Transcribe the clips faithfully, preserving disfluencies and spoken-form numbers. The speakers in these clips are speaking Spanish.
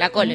La Cole.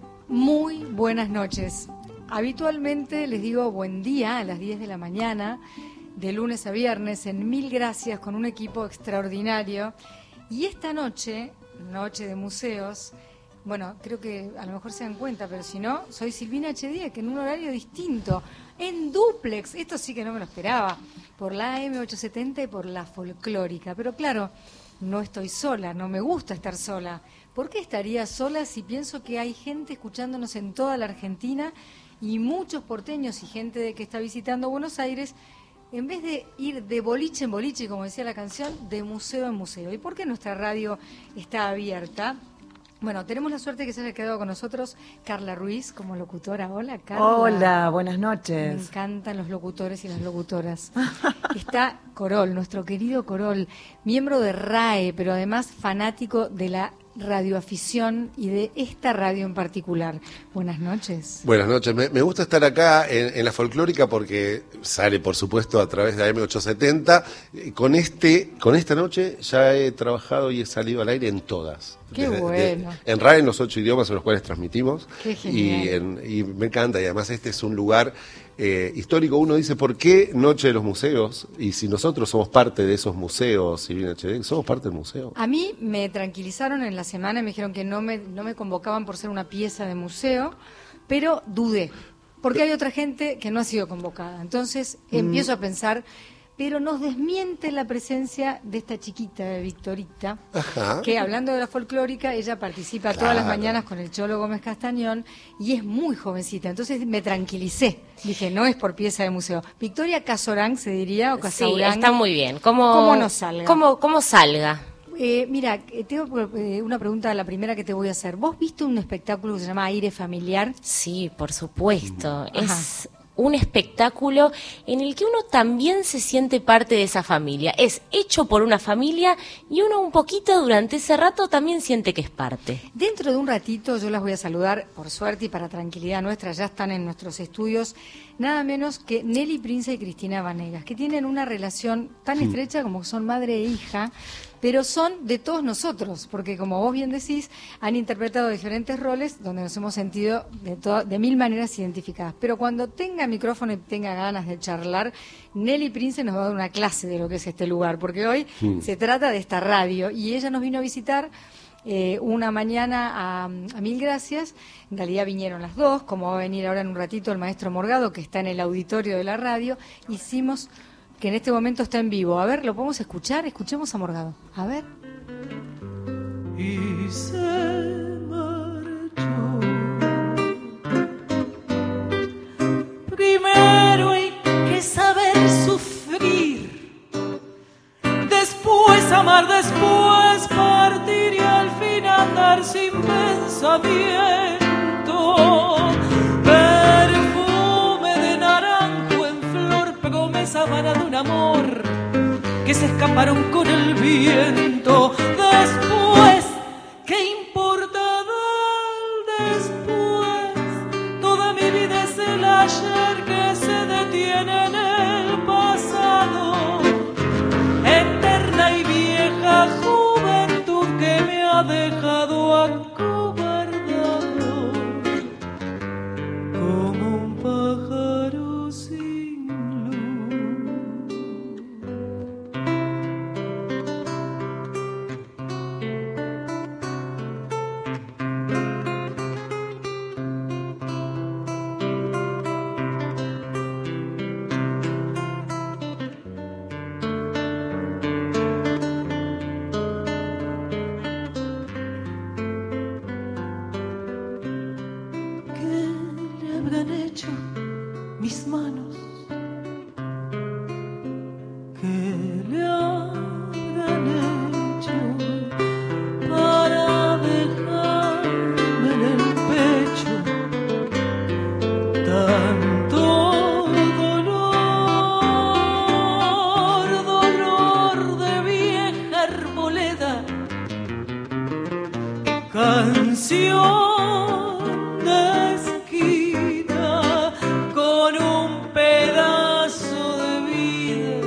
Muy buenas noches. Habitualmente les digo buen día a las diez de la mañana, de lunes a viernes, en Mil Gracias, con un equipo extraordinario. Y esta noche, noche de museos, bueno, creo que a lo mejor se dan cuenta, pero si no, soy Silvina H. Díaz, que en un horario distinto, en dúplex, esto sí que no me lo esperaba, por la A M ochocientos setenta y por la folclórica. Pero claro, no estoy sola, no me gusta estar sola. ¿Por qué estaría sola si pienso que hay gente escuchándonos en toda la Argentina y muchos porteños y gente de que está visitando Buenos Aires, en vez de ir de boliche en boliche, como decía la canción, de museo en museo? ¿Y por qué nuestra radio está abierta? Bueno, tenemos la suerte de que se haya quedado con nosotros Carla Ruiz como locutora. Hola, Carla. Hola, buenas noches. Me encantan los locutores y las locutoras. Está Corol, nuestro querido Corol, miembro de R A E, pero además fanático de la radioafición y de esta radio en particular. Buenas noches. Buenas noches. Me, me gusta estar acá en, en la folclórica porque sale, por supuesto, a través de A M ochocientos setenta. Con este, con esta noche ya he trabajado y he salido al aire en todas. Qué Desde, bueno. De, en R A E, en los ocho idiomas en los cuales transmitimos. Qué y, genial. en, y me encanta. Y además este es un lugar eh, histórico. Uno dice, ¿por qué Noche de los Museos? Y si nosotros somos parte de esos museos, Silvina H D, somos parte del museo. A mí me tranquilizaron en la semana, me dijeron que no me, no me convocaban por ser una pieza de museo, pero dudé, porque hay otra gente que no ha sido convocada. Entonces mm. empiezo a pensar, pero nos desmiente la presencia de esta chiquita, de Victorita, Ajá. que hablando de la folclórica, ella participa Claro. todas las mañanas con el Cholo Gómez Castañón y es muy jovencita. Entonces me tranquilicé, dije, no es por pieza de museo. Victoria Casorán se diría, o Sí, Casaurán. está muy bien. ¿Cómo, ¿Cómo no salga? ¿Cómo, cómo salga? Eh, mira, eh, tengo eh, una pregunta, la primera que te voy a hacer. ¿Vos viste un espectáculo que se llama Aire Familiar? Sí, por supuesto. Ajá. Es un espectáculo en el que uno también se siente parte de esa familia. Es hecho por una familia y uno un poquito durante ese rato también siente que es parte. Dentro de un ratito yo las voy a saludar, por suerte y para tranquilidad nuestra, ya están en nuestros estudios, nada menos que Nelly Prince y Cristina Vanegas, que tienen una relación tan estrecha como son madre e hija, pero son de todos nosotros, porque como vos bien decís, han interpretado diferentes roles donde nos hemos sentido de, to- de mil maneras identificadas. Pero cuando tenga micrófono y tenga ganas de charlar, Nelly Prince nos va a dar una clase de lo que es este lugar, porque hoy Mm. se trata de esta radio y ella nos vino a visitar eh, una mañana a, a Mil Gracias. En realidad vinieron las dos, como va a venir ahora en un ratito el maestro Morgado, que está en el auditorio de la radio. Hicimos... que en este momento está en vivo. A ver, ¿lo podemos escuchar? Escuchemos a Morgado. A ver. Y se marchó. Primero hay que saber sufrir, después amar, después partir y al fin andar sin pensamiento. Perfume de naranjo en flor, promesa vana de un amor que se escaparon con el viento. Después, ¿qué importa del después? Toda mi vida es el ayer que se detiene en el pasado. Eterna y vieja juventud que me ha dejado acobardado como un pájaro sin luz. ¿Qué le habrán hecho mis manos? ¿Qué le habrán hecho para dejarme en el pecho tanto dolor, dolor de vieja arboleda, canción de esquina con un pedazo de vida,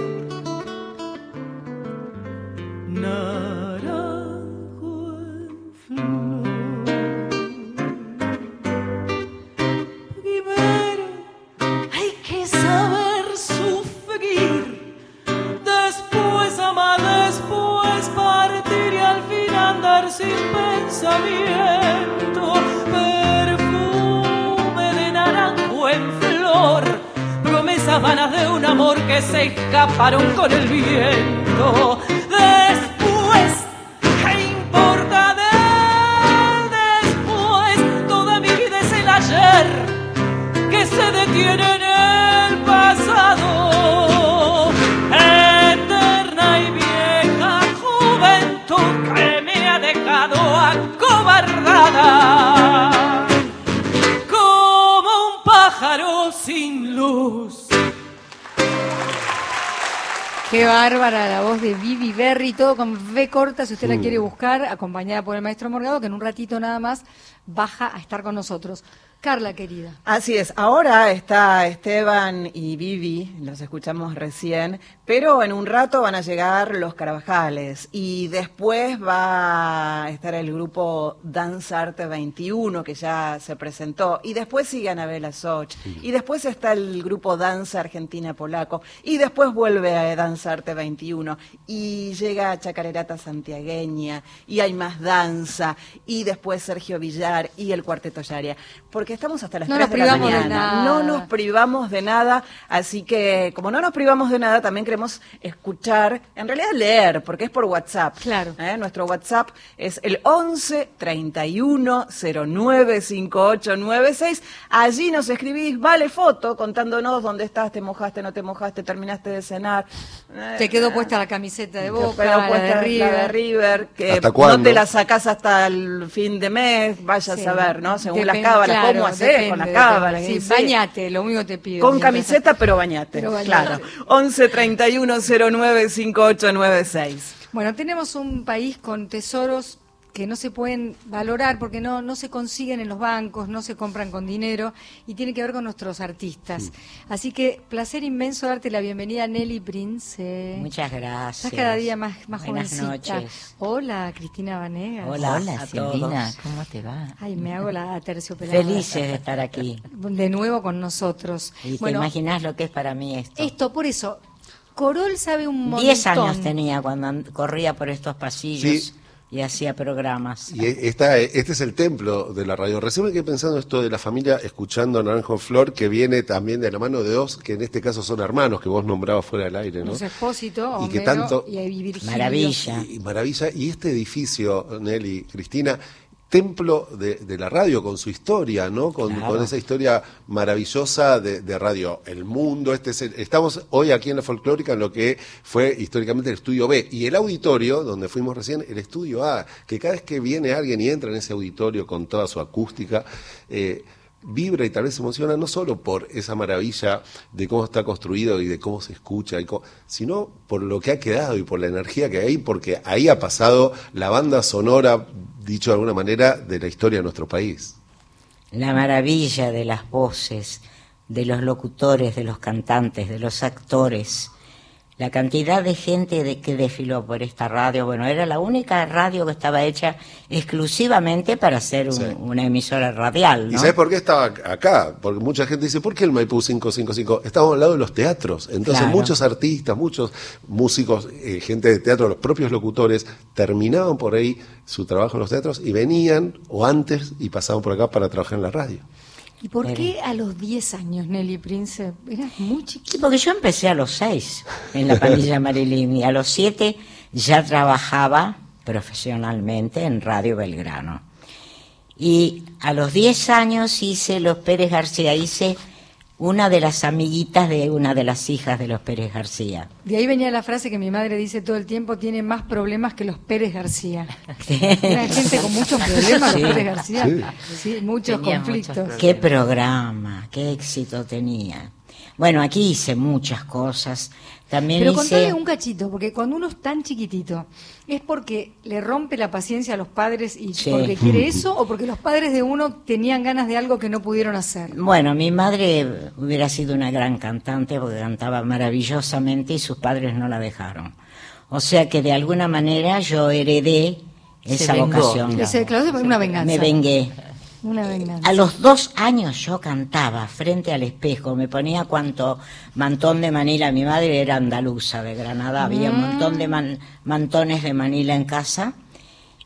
naranjo en flor. sin pensamiento, perfume de naranjo en flor, promesas vanas de un amor que se escaparon con el viento. Después, ¿qué importa del después? Toda mi vida es el ayer que se detiene en el pasado. Eterna y vieja juventud que me ha dejado acobardada como un pájaro sin luz. Qué bárbara la voz de Vivi Berry, todo con V corta, si usted la quiere buscar, acompañada por el maestro Morgado, que en un ratito nada más baja a estar con nosotros. Carla, querida. Así es, ahora está Esteban y Vivi, los escuchamos recién, pero en un rato van a llegar los Carvajales y después va a estar el grupo Danza Arte veintiuno, que ya se presentó, y después sigue Anabela Soch, y después está el grupo Danza Argentina Polaco, y después vuelve a Danza Arte veintiuno, y llega Chacarerata Santiagueña, y hay más danza, y después Sergio Villar y el Cuarteto Yaria, porque estamos hasta las No tres nos de la privamos de mañana. nada. No nos privamos de nada, así que como no nos privamos de nada, también queremos escuchar, en realidad leer, porque es por WhatsApp. Claro. ¿Eh? Nuestro WhatsApp es el once treinta y uno cero nueve cincuenta y ocho noventa y seis. Allí nos escribís, vale foto, contándonos dónde estás, te mojaste, no te mojaste, terminaste de cenar. Te quedó puesta la camiseta de Boca, Te quedó la puesta de la River. de River, que ¿Hasta no cuándo? te la sacás hasta el fin de mes, vaya Sí. a saber, ¿no? Según Depende, las cábalas, claro, ¿cómo haces depende, con las depende. cábalas? Sí, Sí. bañate, lo único que te pido. Con Siempre camiseta, pero bañate. Pero bañate. Claro. once treinta y uno cero nueve cincuenta y ocho noventa y seis. Bueno, tenemos un país con tesoros que no se pueden valorar porque no, no se consiguen en los bancos, no se compran con dinero y tiene que ver con nuestros artistas. Así que placer inmenso darte la bienvenida a Nelly Prince. Muchas gracias. Estás cada día más, más Buenas jovencita. noches. Hola, Cristina Vanegas. Hola, Hola, a Silvina, todos. ¿cómo te va? Ay, me hago la terciopelada. Felices de estar aquí. De nuevo con nosotros. Y te Bueno, imaginas lo que es para mí esto. esto, por eso, Corol sabe un montón. Diez años tenía cuando and- corría por estos pasillos Sí. y hacía programas. Y esta, este es el templo de la radio. Recién me quedé pensando esto de la familia escuchando a Naranjo Flor, que viene también de la mano de dos, que en este caso son hermanos, que vos nombrabas fuera del aire, ¿no? Luis Espósito, Y que Homero tanto- y ahí Virgilio. Maravilla. Y, y maravilla. Y este edificio, Nelly, Cristina, templo de, de la radio con su historia, ¿no? Con, Claro. con esa historia maravillosa de, de Radio El Mundo. Este es el- estamos hoy aquí en la Folclórica en lo que fue históricamente el Estudio B. Y el auditorio, donde fuimos recién, el Estudio A, que cada vez que viene alguien y entra en ese auditorio con toda su acústica, eh, vibra y tal vez se emociona no solo por esa maravilla de cómo está construido y de cómo se escucha, y cómo- sino por lo que ha quedado y por la energía que hay, porque ahí ha pasado la banda sonora, dicho de alguna manera, de la historia de nuestro país. La maravilla de las voces, de los locutores, de los cantantes, de los actores. La cantidad de gente de que desfiló por esta radio, bueno, era la única radio que estaba hecha exclusivamente para ser un- Sí. una emisora radial, ¿Y ¿no? sabes por qué estaba acá? Porque mucha gente dice, ¿por qué el Maipú cinco cinco cinco? Estamos al lado de los teatros. Entonces Claro. muchos artistas, muchos músicos, eh, gente de teatro, los propios locutores, terminaban por ahí su trabajo en los teatros y venían, o antes, y pasaban por acá para trabajar en la radio. ¿Y por Pero- qué a los diez años, Nelly Prince? Eras muy Sí, chiquita. porque yo empecé a los seis en la pandilla Marilyn y a los siete ya trabajaba profesionalmente en Radio Belgrano. Y a los diez años hice Los Pérez García, hice una de las amiguitas de una de las hijas de los Pérez García. De ahí venía la frase que mi madre dice todo el tiempo, tiene más problemas que los Pérez García. Era gente con muchos problemas, Sí. los Pérez García. Sí. Sí, muchos Tenía conflictos. muchos Qué programa, qué éxito tenía. Bueno, aquí hice muchas cosas. También Pero hice... contale un cachito, porque cuando uno es tan chiquitito, ¿es porque le rompe la paciencia a los padres y Sí. porque quiere eso o porque los padres de uno tenían ganas de algo que no pudieron hacer? Bueno, mi madre hubiera sido una gran cantante porque cantaba maravillosamente y sus padres no la dejaron. O sea que de alguna manera yo heredé esa vengó, vocación. digamos. Ese, claro, es una venganza. Me vengué. Una venganza. A los dos años yo cantaba frente al espejo, me ponía cuanto mantón de Manila, mi madre era andaluza de Granada, había un montón de man- mantones de Manila en casa,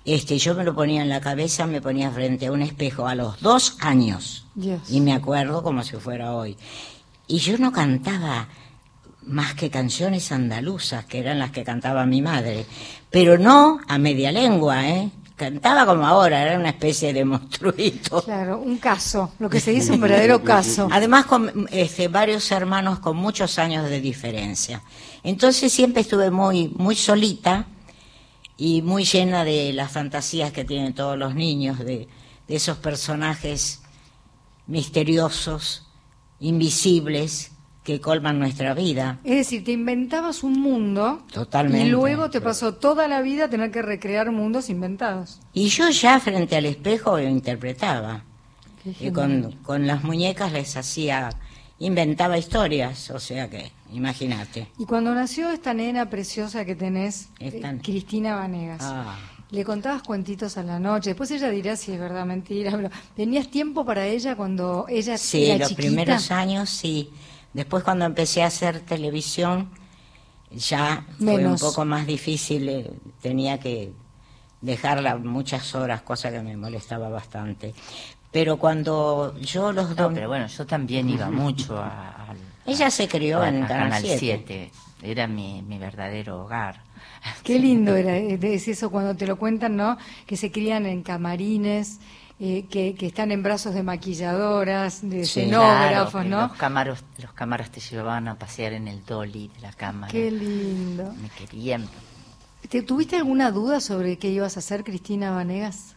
Este, yo me lo ponía en la cabeza, me ponía frente a un espejo a los dos años. Dios. Y me acuerdo como si fuera hoy. Y yo no cantaba más que canciones andaluzas, que eran las que cantaba mi madre, pero no a media lengua, ¿eh? Cantaba como ahora, era una especie de monstruito. Claro, un caso, lo que se dice un verdadero caso. Además, con este, varios hermanos con muchos años de diferencia. Entonces siempre estuve muy, muy solita y muy llena de las fantasías que tienen todos los niños, de, de esos personajes misteriosos, invisibles, que colman nuestra vida. Es decir, te inventabas un mundo. Totalmente. Y luego te pasó toda la vida tener que recrear mundos inventados. Y yo ya frente al espejo interpretaba. Qué Y con, con las muñecas les hacía, inventaba historias, o sea que, imagínate. Y cuando nació esta nena preciosa que tenés, Esta- eh, Cristina Vanegas, Ah. le contabas cuentitos a la noche, después ella dirá si es verdad o mentira, pero ¿tenías tiempo para ella cuando ella Sí, era los chiquita? primeros años sí. Después cuando empecé a hacer televisión, ya fue un Menos. poco más difícil, eh, tenía que dejarla muchas horas, cosa que me molestaba bastante. Pero cuando yo los No, dos... pero bueno, yo también iba mucho a, al- Ella se crió a- en a Canal Canal siete. siete. Era mi, mi verdadero hogar. Qué lindo era, eh, es eso cuando te lo cuentan, ¿no? Que se crían en camarines, eh, que, que están en brazos de maquilladoras, de Sí, escenógrafos, Claro, que ¿no? Los cámaros, los cámaras te llevaban a pasear en el dolly de la cámara. Qué lindo. Me querían. ¿Te, ¿Tuviste alguna duda sobre qué ibas a hacer, Cristina Vanegas?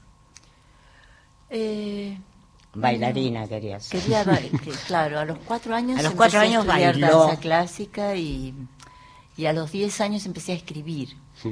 Eh, Bailarina quería ser. Quería, ba- que, claro, a los cuatro años A los cuatro empecé años a estudiar bailó. danza clásica y, y a los diez años empecé a escribir.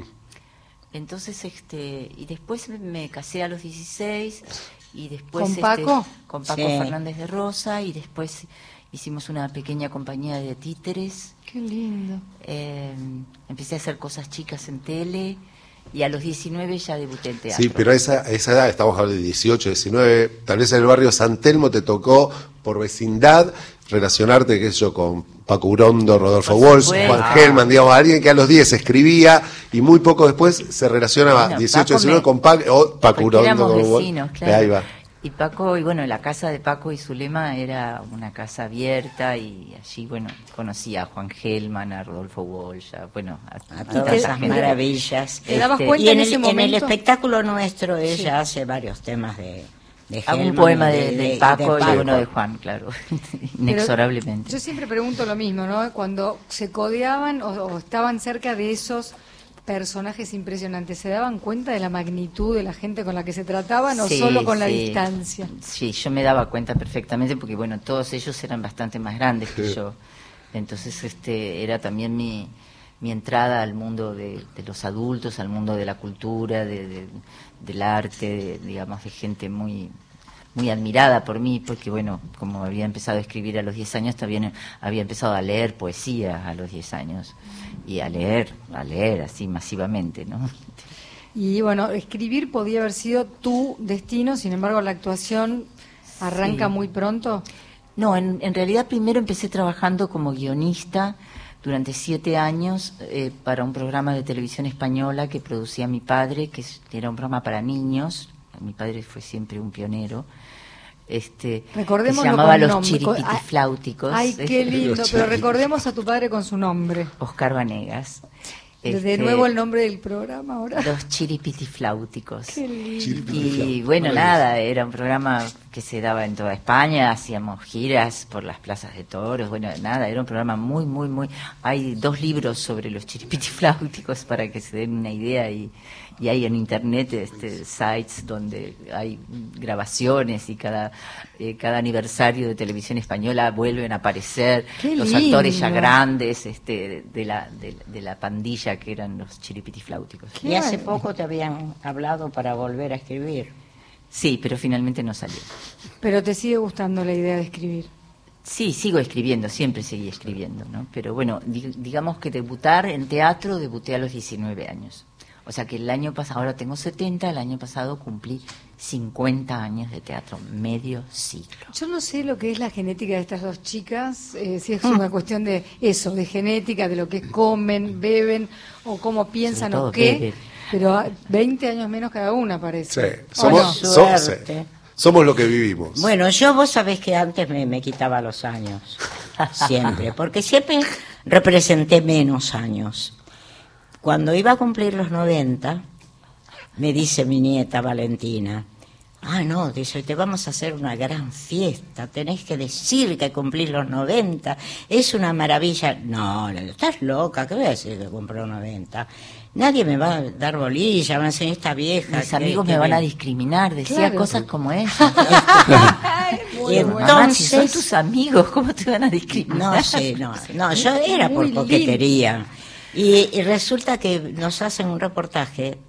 Entonces, este, y después me, me casé a los dieciséis y después ¿Con este, Paco? con Paco Sí. Fernández de Rosa y después hicimos una pequeña compañía de títeres. Qué lindo. Eh, empecé a hacer cosas chicas en tele y a los diecinueve ya debuté en teatro. Sí, pero a esa, a esa edad, estamos hablando de dieciocho, diecinueve, tal vez en el barrio San Telmo te tocó por vecindad relacionarte, qué sé yo, con Paco Urondo, Rodolfo Por Walsh, supuesto. Juan Gelman, digamos, alguien que a los diez escribía y muy poco después se relacionaba, Bueno, dieciocho, Paco diecinueve, me- con Paco, o Paco Porque Urondo. éramos con Walsh. vecinos, claro. Ahí va. Y Paco, y bueno, la casa de Paco y Zulema era una casa abierta y allí, bueno, conocí a Juan Gelman, a Rodolfo Walsh, a, bueno, a, A a todas tanta esas gente. maravillas. ¿Te dabas Este, cuenta Y en en el, ese en el momento? espectáculo nuestro ella hace varios temas de, de Hago un Gelman poema y de, de de Paco de y uno de Paco. Juan, claro, Pero inexorablemente. yo siempre pregunto lo mismo, ¿no? Cuando se codeaban o, o estaban cerca de esos personajes impresionantes, ¿se daban cuenta de la magnitud de la gente con la que se trataban o Sí, solo con la sí. distancia? Sí, yo me daba cuenta perfectamente porque, bueno, todos ellos eran bastante más grandes que yo. Entonces, este, era también mi, mi entrada al mundo de, de los adultos, al mundo de la cultura, de, de- del arte, de, digamos, de gente muy muy admirada por mí, porque, bueno, como había empezado a escribir a los diez años, también había empezado a leer poesía a los diez años. Y a leer, a leer así masivamente, ¿no? Y bueno, escribir podía haber sido tu destino, sin embargo la actuación arranca Sí. muy pronto. No, en, en realidad primero empecé trabajando como guionista durante siete años eh, para un programa de televisión española que producía mi padre, que es- era un programa para niños. Mi padre fue siempre un pionero. Este, que se Recordémoslo llamaba con Los nombre. Chiripitifláuticos. Ay, qué lindo, Los pero recordemos a tu padre con su nombre. Oscar Vanegas. De Este, nuevo el nombre del programa ahora. Los Chiripitifláuticos. Qué lindo. Y bueno, nada, era un programa que se daba en toda España, hacíamos giras por las plazas de toros, bueno, nada, era un programa muy, muy, muy... Hay dos libros sobre los chiripitifláuticos para que se den una idea y, y hay en internet este, sites donde hay grabaciones y cada, eh, cada aniversario de televisión española vuelven a aparecer Qué los actores ya lindo. grandes este, de, de la, de, de la pandilla que eran los chiripitifláuticos. Qué Y hace bueno. poco te habían hablado para volver a escribir. Sí, pero finalmente no salió. Pero te sigue gustando la idea de escribir. Sí, sigo escribiendo, siempre seguí escribiendo, ¿no? Pero bueno, di- digamos que debutar en teatro, debuté a los diecinueve años. O sea que el año pasado, ahora tengo setenta, el año pasado cumplí cincuenta años de teatro, medio siglo. Yo no sé lo que es la genética de estas dos chicas, eh, si es una cuestión de eso, de genética, de lo que comen, beben o cómo piensan Sobre todo o qué. beben. Pero veinte años menos cada una, parece. Sí, somos, no? so- sí. Suerte. Somos lo que vivimos. Bueno, yo vos sabés que antes me, me quitaba los años, siempre, porque siempre representé menos años. Cuando iba a cumplir los noventa, me dice mi nieta Valentina, ah, no, dice, te vamos a hacer una gran fiesta, tenés que decir que cumplís los noventa, es una maravilla. No, le digo, estás loca, ¿qué voy a decir que cumplo noventa? Nadie me va a dar bolilla, van a decir esta vieja. Mis que- amigos que me van a me- discriminar, decía Claro. cosas como esa. Y Mamá, si son entonces, tus amigos, ¿cómo te van a discriminar? no sé, no, no, yo era por Muy coquetería. Y, y resulta que nos hacen un reportaje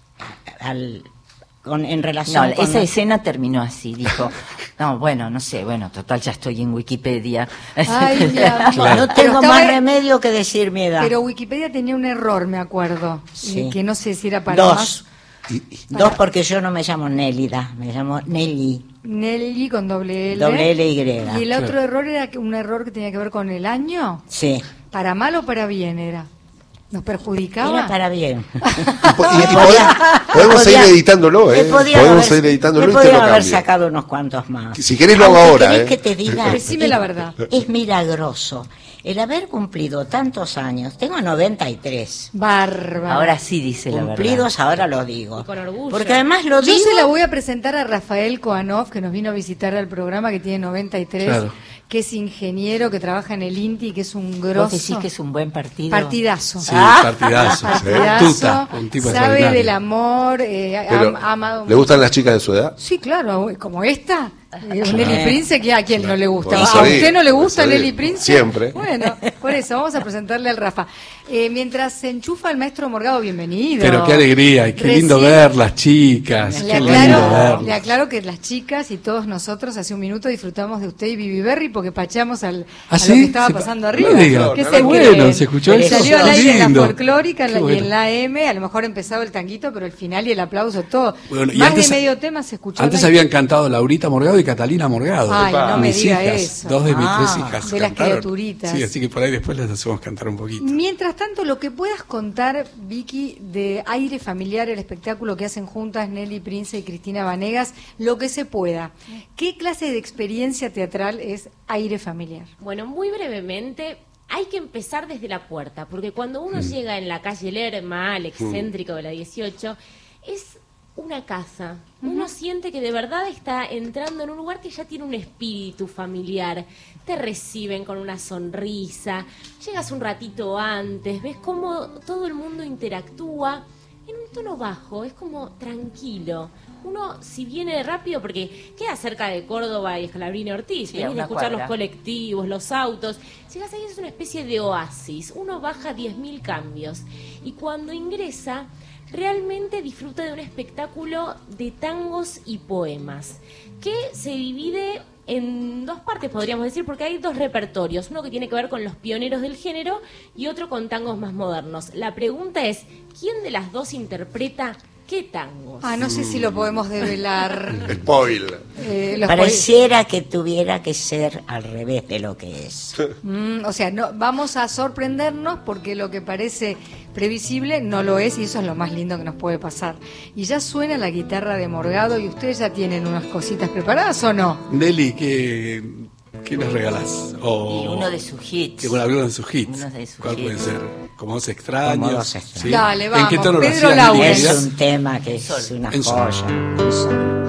al, con, en No, relación con esa la- escena terminó así, dijo, no, bueno, no sé, bueno, total, ya estoy en Wikipedia. Ay, mi amor. No Pero tengo estaba- más remedio que decir mi edad. Pero Wikipedia tenía un error, me acuerdo, Sí. eh, que no sé si era para Dos. más. Y- y- Dos, porque yo no me llamo Nélida, me llamo Nelly, Nelly con doble L. doble L Y. Y el otro error era que- un error que tenía que ver con el año. Sí, ¿Para mal o para bien era? ¿Nos perjudicaba? era para bien. y po- y- y Podía- pod- podemos podía- seguir editándolo, ¿eh? le podían Podemos haber- seguir editándolo le y te podían lo haber cambio. sacado unos cuantos más. Si querés lo hago Aunque ahora, querés ¿eh? que te diga, Decime es- la verdad. Es milagroso el haber cumplido tantos años. Tengo noventa y tres. Bárbaro. Ahora sí dice la verdad. Cumplidos, ahora lo digo. Y con orgullo. Porque además lo Yo digo. se la voy a presentar a Rafael Koanov, que nos vino a visitar al programa, que tiene noventa y tres, Claro. que es ingeniero, que trabaja en el INTI, que es un Vos grosso. decís que es un buen partido. Partidazo. Sí, partidazo. Partidazo, Tuta, un tipo sabe extraordinario. del amor, eh, ha- Pero, ha amado. ¿le gustan las chicas de su edad? Sí, claro, como esta. Eh, Nelly Prince, que a quien no le gusta. Por ¿A eso usted digo, no le por gusta eso Nelly digo. Prince? Siempre. Bueno, por eso vamos a presentarle al Rafa. Eh, mientras se enchufa el maestro Morgado, bienvenido. Pero qué alegría, y qué lindo Recién- ver las chicas. Le Qué lindo aclaro, verlas. le aclaro que las chicas y todos nosotros hace un minuto disfrutamos de usted y Vivi Berry porque pachamos al, ¿Ah, a sí? lo que estaba Se pa- pasando no arriba. diga. ¿Qué No, se no, creen? bueno, se escuchó eso. Salió al Qué aire en la lindo. folclórica en la- Qué y bueno. en la A M, a lo mejor empezaba el tanguito, pero el final y el aplauso, todo. Bueno, y Más antes- de medio tema se escuchó. Antes la- habían cantado Laurita Morgado y Catalina Morgado. Ay, no me mis diga hijas, eso. Dos de mis Ah, tres hijas. de las cantaron. criaturitas. Sí, así que por ahí después les hacemos cantar un poquito. Mientras tanto, lo que puedas contar, Vicky, de Aire Familiar, el espectáculo que hacen juntas Nelly Prince y Cristina Vanegas, lo que se pueda. ¿Qué clase de experiencia teatral es Aire Familiar? Bueno, muy brevemente, hay que empezar desde la puerta, porque cuando uno llega en la calle Lerma, al excéntrico de la dieciocho, es una casa. Uno siente que de verdad está entrando en un lugar que ya tiene un espíritu familiar. Te reciben con una sonrisa, llegas un ratito antes, ves cómo todo el mundo interactúa en un tono bajo, es como tranquilo. Uno, si viene rápido, porque queda cerca de Córdoba y Escalabrini Ortiz, Sí, a venís a una escuchar cuadra. los colectivos, los autos, llegas ahí, es una especie de oasis, uno baja diez mil cambios y cuando ingresa realmente disfruta de un espectáculo de tangos y poemas que se divide en dos partes, podríamos decir, porque hay dos repertorios, uno que tiene que ver con los pioneros del género y otro con tangos más modernos. La pregunta es, ¿quién de las dos interpreta qué tangos? Ah, no sé si lo podemos develar. Spoiler. Eh, los Pareciera que tuviera que ser al revés de lo que es. po- Mm, o sea, no, vamos a sorprendernos porque lo que parece previsible no lo es y eso es lo más lindo que nos puede pasar. Y ya suena la guitarra de Morgado y ustedes ya tienen unas cositas preparadas ¿o no? Nelly, ¿qué, qué nos regalás? O, Y uno de sus hits. que, bueno, alguno de sus hits. Uno de sus ¿Cuál hits. puede ser? Como dos extraños. Como dos extraños. ¿sí? Dale, ¿En vamos, qué tono lo Pedro hacías, Laura. Nelly, Es querida? un tema que es Sol. una En sol. joya. En sol.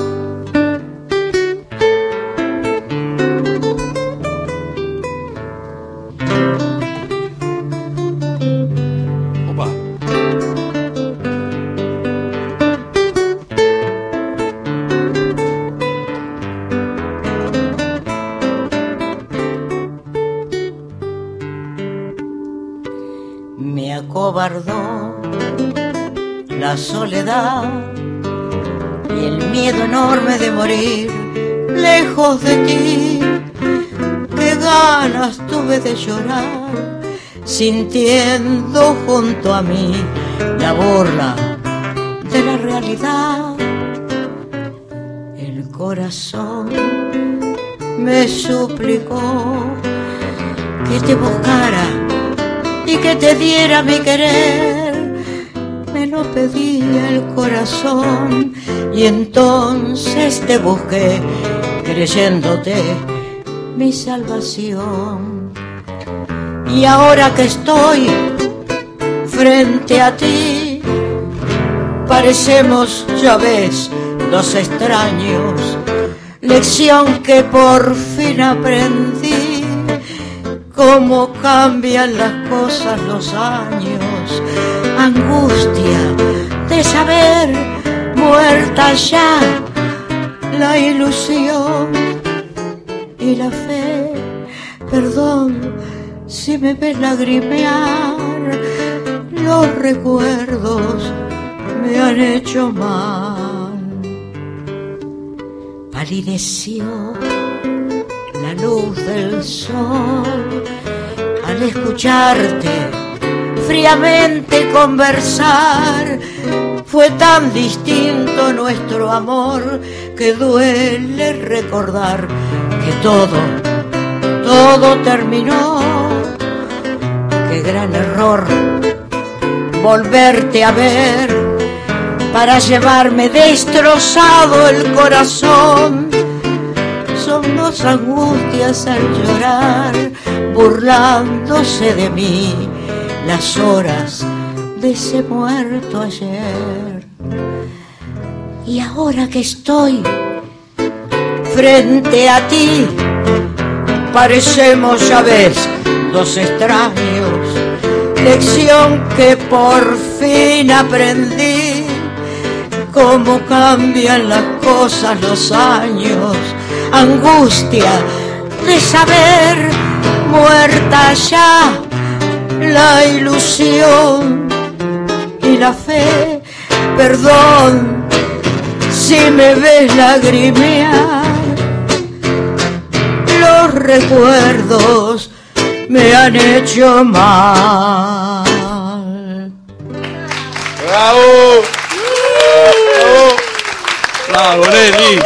Opa. Me acobardó la soledad y el miedo enorme de morir lejos de ti. Qué ganas tuve de llorar, sintiendo junto a mí la burla de la realidad. El corazón me suplicó que te buscara y que te diera mi querer. Me lo pedía el corazón y entonces te busqué creyéndote mi salvación. Y ahora que estoy frente a ti, parecemos, ya ves, dos extraños. Lección que por fin aprendí, cómo cambian las cosas los años. Angustia de saber muerta ya la ilusión y la fe. Perdón si me ves lagrimear, los recuerdos me han hecho mal. Palideció la luz del sol al escucharte fríamente conversar. Fue tan distinto nuestro amor que duele recordar que todo, todo terminó. Qué gran error volverte a ver para llevarme destrozado el corazón. Son dos angustias al llorar, burlándose de mí, las horas de ese muerto ayer. Y ahora que estoy frente a ti, parecemos, ya ves, dos extraños. Lección que por fin aprendí, cómo cambian las cosas los años. Angustia de saber muerta ya la ilusión y la fe. Perdón si me ves lagrimear, los recuerdos me han hecho mal. ¡Bravo! ¡Bravo! ¡Bravo, Nelly!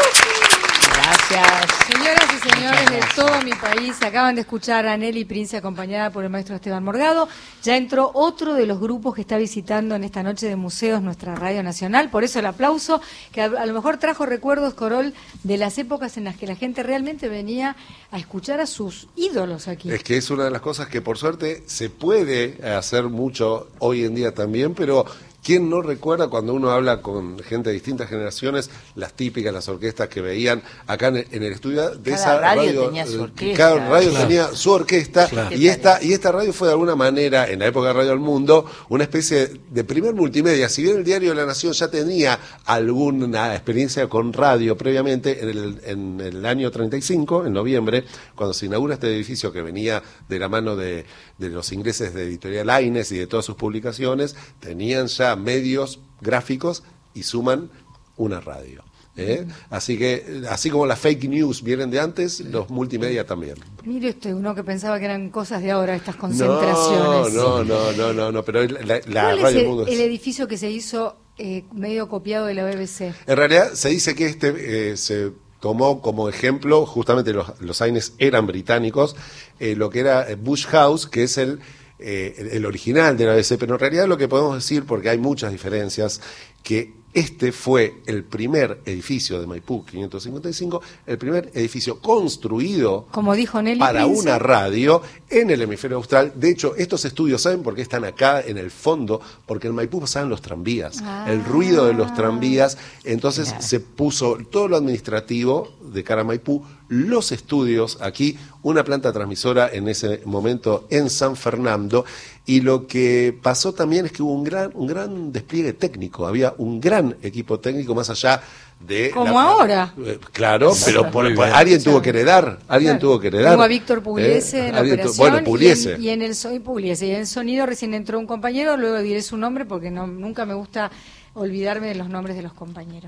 Gracias. Señoras y señores de todo mi país, acaban de escuchar a Nelly Prince acompañada por el maestro Esteban Morgado. Ya entró otro de los grupos que está visitando en esta noche de museos nuestra Radio Nacional, por eso el aplauso, que a, a lo mejor trajo recuerdos, Corol, de las épocas en las que la gente realmente venía a escuchar a sus ídolos aquí. Es que es una de las cosas que por suerte se puede hacer mucho hoy en día también, pero ¿quién no recuerda cuando uno habla con gente de distintas generaciones, las típicas, las orquestas que veían acá en el, en el estudio de Cada esa radio radio? tenía su orquesta. Cada radio Claro. tenía su orquesta, Claro. y esta y esta radio fue de alguna manera, en la época de Radio del Mundo, una especie de primer multimedia. Si bien el Diario de la Nación ya tenía alguna experiencia con radio previamente, en el, en el año treinta y cinco, en noviembre, cuando se inaugura este edificio que venía de la mano de, de los ingleses de Editorial Aines y de todas sus publicaciones, tenían ya medios gráficos y suman una radio. ¿eh? Así que, así como las fake news vienen de antes, los multimedia también. Mire usted, uno que pensaba que eran cosas de ahora, estas concentraciones. No, no, no, no, no, pero la, la ¿Cuál Radio es del el, Mundo es- el edificio que se hizo eh, medio copiado de la B B C? En realidad se dice que este eh, se tomó como ejemplo, justamente los, los Aines eran británicos, eh, lo que era Bush House, que es el, eh, el, el original de la B B C, pero en realidad lo que podemos decir, porque hay muchas diferencias, que este fue el primer edificio de Maipú quinientos cincuenta y cinco, el primer edificio construido Como dijo Nelly para Prince. una radio en el hemisferio austral. De hecho, estos estudios, ¿saben por qué están acá en el fondo? Porque en Maipú pasaban los tranvías, Ah. el ruido de los tranvías. Entonces se puso todo lo administrativo de cara a Maipú, los estudios aquí, una planta transmisora en ese momento en San Fernando. Y lo que pasó también es que hubo un gran, un gran despliegue técnico, había un gran equipo técnico más allá de... Como la- ahora. Eh, Claro, pero por- Muy por- bien. alguien tuvo que heredar, alguien Claro. tuvo que heredar. Tengo a Víctor Pugliese Eh, en la alguien tu- operación. Bueno, Pugliese. Y en, y en el so- y Pugliese, y en el sonido recién entró un compañero, luego diré su nombre porque no, nunca me gusta olvidarme de los nombres de los compañeros.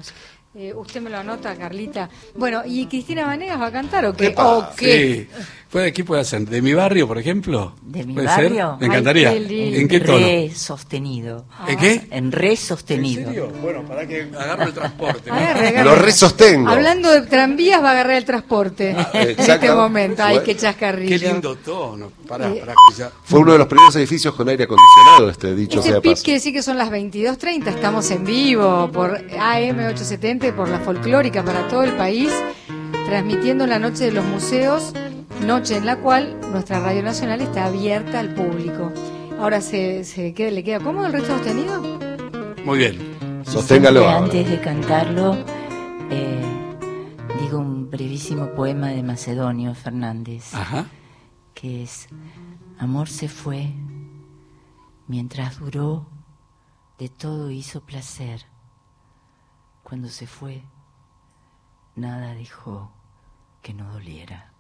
Eh, usted me lo anota, Carlita. Bueno, ¿y Cristina Vanegas va a cantar o qué? ¿Qué pasa? ¿O qué? Sí. ¿Puede, ¿Qué puede hacer? ¿De mi barrio, por ejemplo? ¿De mi ¿Puede barrio? ser? Me encantaría. Ay, qué lindo. ¿En qué tono? Re sostenido. ¿En qué? En re ¿En sostenido. serio? Bueno, para que agarre el transporte. ¿no? Agarre, agarre. Lo resostengo. Hablando de tranvías, va a agarrar el transporte en este exacto. momento. Ay, Bueno. qué chascarrillo. Qué lindo tono. Pará, Eh, pará, que ya... Fue uno de los primeros edificios con aire acondicionado, este dicho Este sea pip paso. quiere decir que son las veintidós treinta, estamos en vivo por A M ochocientos setenta y por la folclórica para todo el país, transmitiendo la Noche de los Museos, noche en la cual nuestra Radio Nacional está abierta al público. Ahora se, se queda, le queda cómodo el resto sostenido. Muy bien. Sosténgalo Siempre ahora. antes de cantarlo, eh, digo un brevísimo poema de Macedonio Fernández, Ajá. que es: amor se fue, mientras duró, de todo hizo placer. Cuando se fue, nada dejó que no doliera.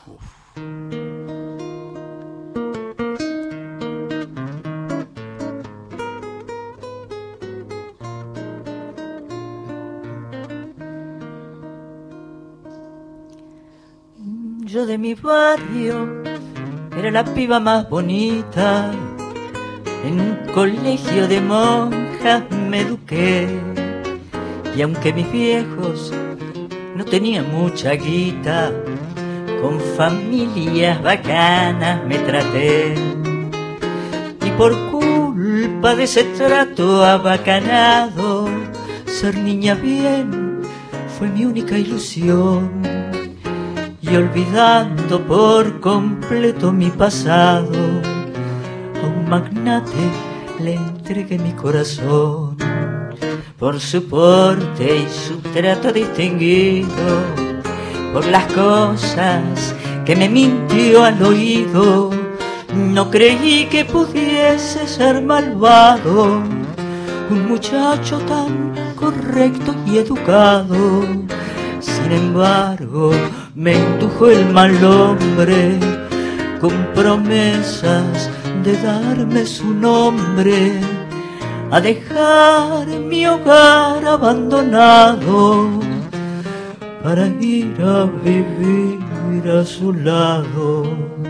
Yo de mi barrio era la piba más bonita, en un colegio de monjas me eduqué, y aunque mis viejos no tenían mucha guita, con familias bacanas me traté, y por culpa de ese trato abacanado, ser niña bien fue mi única ilusión. Y olvidando por completo mi pasado, a un magnate le entregué mi corazón. Por su porte y su trato distinguido, por las cosas que me mintió al oído, no creí que pudiese ser malvado, un muchacho tan correcto y educado. Sin embargo, me indujo el mal hombre con promesas de darme su nombre, a dejar mi hogar abandonado para ir a vivir a su lado.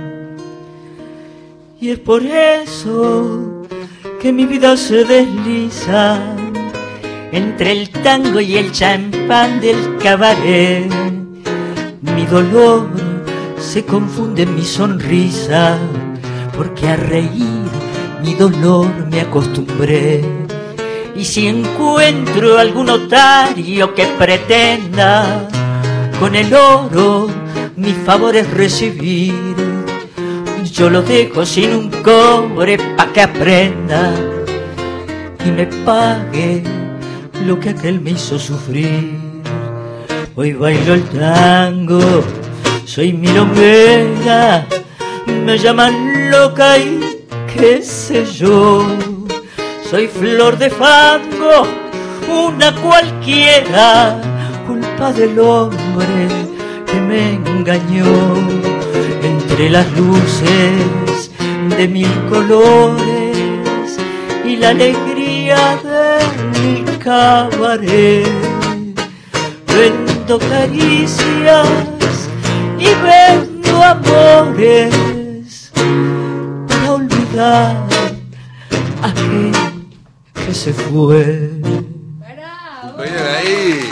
Y es por eso que mi vida se desliza entre el tango y el champán del cabaret. Mi dolor se confunde en mi sonrisa, porque a reír mi dolor me acostumbré. Y si encuentro algún otario que pretenda con el oro mis favores recibir, yo lo dejo sin un cobre pa' que aprenda y me pague lo que aquel me hizo sufrir. Hoy bailo el tango, soy milonguera, me llaman loca y qué sé yo. Soy flor de fango, una cualquiera, culpa del hombre que me engañó. Entre las luces de mil colores y la alegría del cabaret, vendo caricias y vendo amores para olvidar a aquel que se fue. Bien ahí.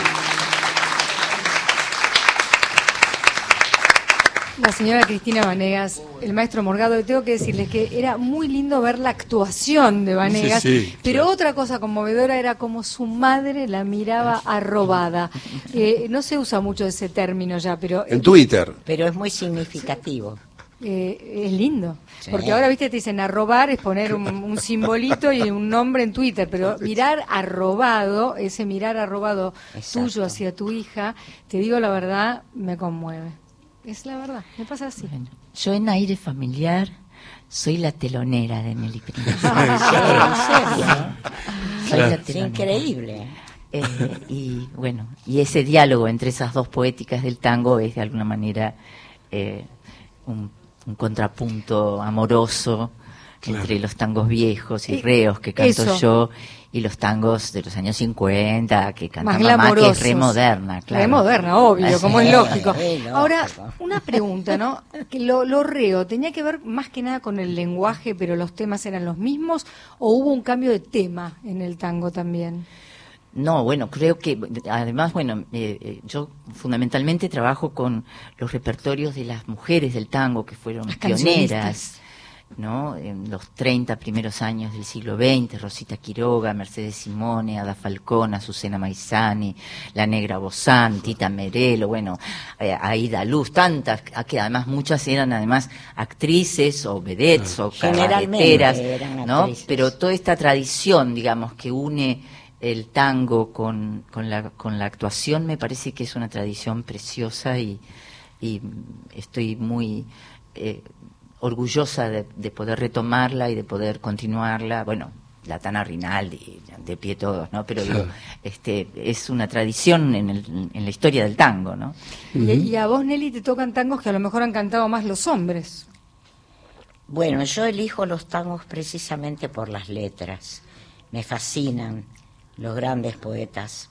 La señora Cristina Vanegas, el maestro Morgado, y tengo que decirles que era muy lindo ver la actuación de Vanegas, Sí, sí, pero claro. otra cosa conmovedora era como su madre la miraba arrobada. Eh, no se usa mucho ese término ya, pero En Twitter. Pero es muy significativo. eh, es lindo. Sí. Porque ahora, viste, te dicen arrobar, es poner un, un simbolito y un nombre en Twitter, pero mirar arrobado, ese mirar arrobado Exacto. tuyo hacia tu hija, te digo la verdad, me conmueve. Es la verdad, me pasa así. Bueno, yo en Aire Familiar soy la telonera de Nelly Prince. ¿En serio? Soy Claro. la Es telonera. increíble. Eh, y bueno, y ese diálogo entre esas dos poéticas del tango es de alguna manera eh, un, un contrapunto amoroso Claro. entre los tangos viejos y reos que canto Eso. yo y los tangos de los años cincuenta que canta Más mamá, que glamorosos. es re moderna, claro. Re moderna, obvio, como es Sí, lógico. re lógico. Ahora, una pregunta, ¿no? Que lo, lo reo, ¿tenía que ver más que nada con el lenguaje, pero los temas eran los mismos? ¿O hubo un cambio de tema en el tango también? No, bueno, creo que además, bueno, eh, eh, yo fundamentalmente trabajo con los repertorios de las mujeres del tango que fueron Las pioneras, cancionistas. ¿no? En los treinta primeros años del siglo veinte, Rosita Quiroga, Mercedes Simone, Ada Falcón, Azucena Maizani, La Negra Bozán, Tita Merelo, bueno, eh, Aida Luz, tantas, a que además muchas eran además actrices o vedettes o Generalmente cabareteras, eran ¿no? actrices. Pero toda esta tradición, digamos, que une el tango con, con, la, con la actuación, me parece que es una tradición preciosa y, y estoy muy eh, orgullosa de, de poder retomarla y de poder continuarla. Bueno, la Tana Rinaldi, de pie todos, ¿no? Pero digo, este, es una tradición en, el, en la historia del tango, ¿no? y, y a vos, Nelly, te tocan tangos que a lo mejor han cantado más los hombres. Bueno, yo elijo los tangos precisamente por las letras. Me fascinan los grandes poetas.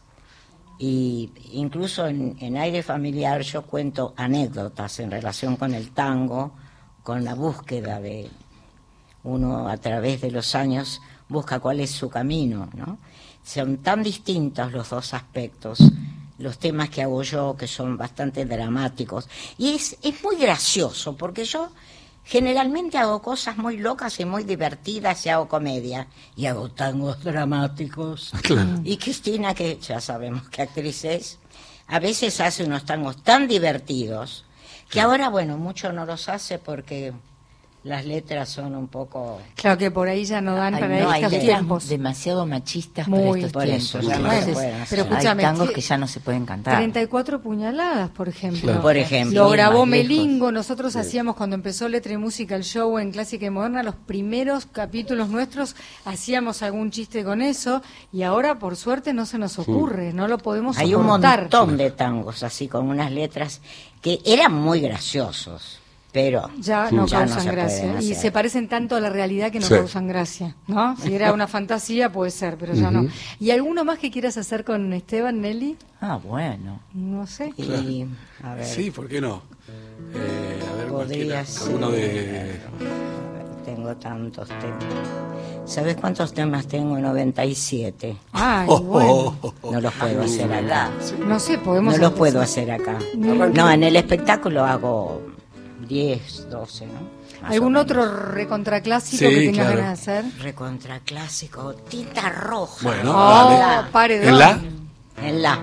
Y incluso en, en Aire Familiar yo cuento anécdotas en relación con el tango, con la búsqueda de uno a través de los años busca cuál es su camino, ¿no? Son tan distintos los dos aspectos, los temas que hago yo, que son bastante dramáticos. Y es, es muy gracioso, porque yo generalmente hago cosas muy locas y muy divertidas y hago comedia. Y hago tangos dramáticos. Claro. Y Cristina, que ya sabemos qué actriz es, a veces hace unos tangos tan divertidos que ahora, bueno, mucho no los hace porque las letras son un poco... Claro que por ahí ya no dan Ay, para no, hay estos letras tiempos. demasiado machistas Muy, para estos por tiempos. eso, ya no Entonces, se pueden hacer. Pero escúchame, hay tangos ¿qué- que ya no se pueden cantar. treinta y cuatro puñaladas, por ejemplo. Claro. Por ejemplo. Lo Bien, grabó más lejos. Melingo. Nosotros hacíamos, cuando empezó Letra y Música, el show en Clásica y Moderna, los primeros capítulos nuestros, hacíamos algún chiste con eso, y ahora, por suerte, no se nos ocurre, no lo podemos Hay un soportar. montón de tangos así con unas letras que eran muy graciosos, pero Ya no ya causan se gracia. pueden Y hacer. se parecen tanto a la realidad que no Sí. causan gracia, ¿no? Si era una fantasía, puede ser, pero ya no. ¿Y alguno más que quieras hacer con Esteban, Nelly? Ah, bueno. No sé. Y, a ver, Sí, ¿por qué no? Eh, a ver, Podría cualquiera. ser. Alguno de... tengo tantos temas. ¿Sabes cuántos temas tengo? noventa y siete. Ay, Oh, bueno. oh, oh. No los puedo hacer acá. No sé, podemos... No los empezar. puedo hacer acá. No, en el espectáculo hago diez, doce, ¿no? Más ¿Algún o otro menos. recontraclásico Sí, que tengas claro. ganas de hacer? Recontra clásico, Tinta Roja. Bueno, Oh, dale. paredón. ¿En la? En la.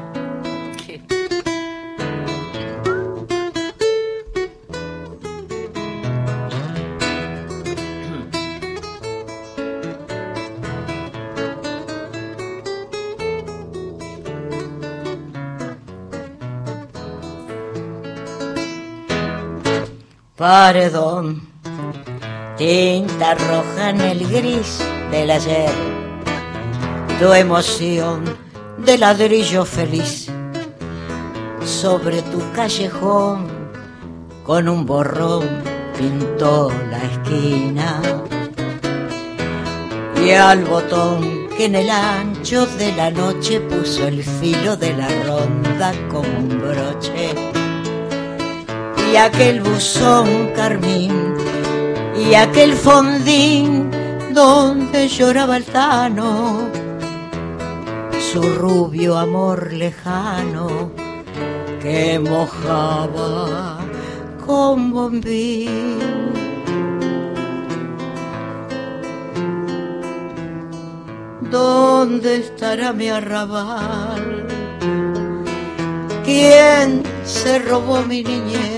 Paredón, tinta roja en el gris del ayer, tu emoción de ladrillo feliz, sobre tu callejón con un borrón pintó la esquina, y al botón que en el ancho de la noche puso el filo de la ronda como un broche, y aquel buzón carmín, y aquel fondín donde lloraba el Tano, su rubio amor lejano que mojaba con bombín. ¿Dónde estará mi arrabal? ¿Quién se robó mi niñez?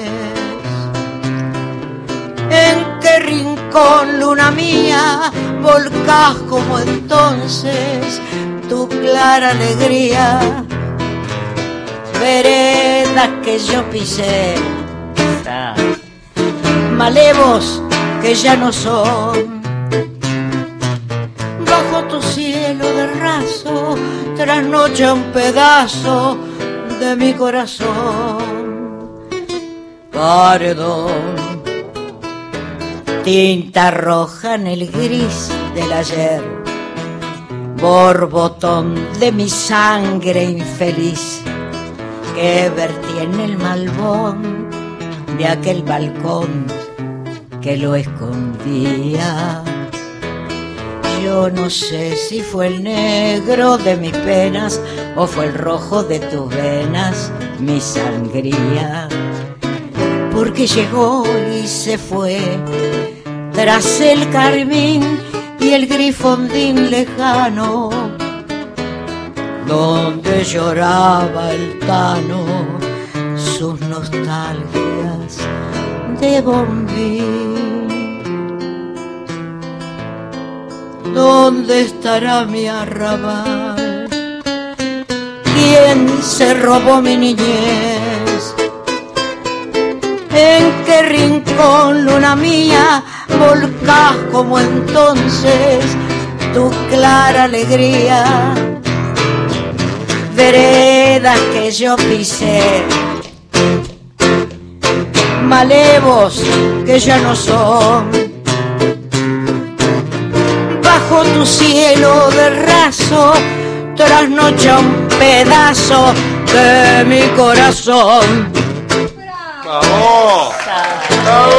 ¿En qué rincón, luna mía, volcás como entonces tu clara alegría? Veredas que yo pisé, malevos que ya no son, bajo tu cielo de raso trasnocha un pedazo de mi corazón. Paredón, tinta roja en el gris del ayer, borbotón de mi sangre infeliz que vertí en el malvón de aquel balcón que lo escondía. Yo no sé si fue el negro de mis penas o fue el rojo de tus venas mi sangría, porque llegó y se fue tras el carmín y el grifondín lejano, donde lloraba el Tano sus nostalgias de bombín. ¿Dónde estará mi arrabal? ¿Quién se robó mi niñez? ¿En qué rincón, luna mía, volcás como entonces tu clara alegría? Veredas que yo pisé, malevos que ya no son, bajo tu cielo de raso trasnocha un pedazo de mi corazón. ¡Bravo! ¡Bravo!